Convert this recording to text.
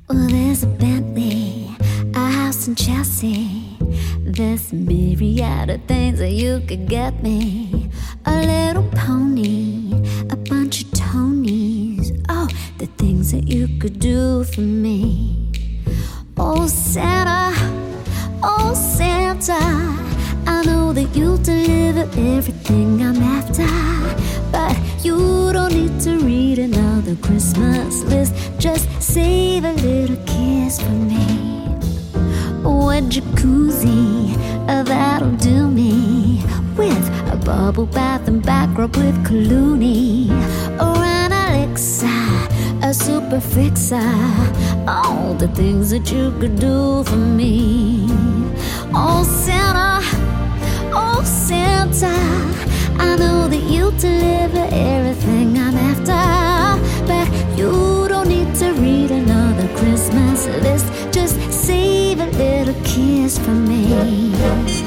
Well, there's a Bentley, a house in Chelsea. There's a myriad of things that you could get me. A little pony, a bunch of Tonys. Oh, the things that you could do for me. Oh Santa, I know that you deliver everything I'm after, but you don't need to read another Christmas list. Just save a little kiss for me. A jacuzzi, that'll do me, with a bubble bath and back rub with Clooney, or an elixir, a super fixer. All the things that you could do for me. Oh Santa, I know that you deliver everything I'm after, but you don't need to read another Christmas list. Just save a little kiss for me.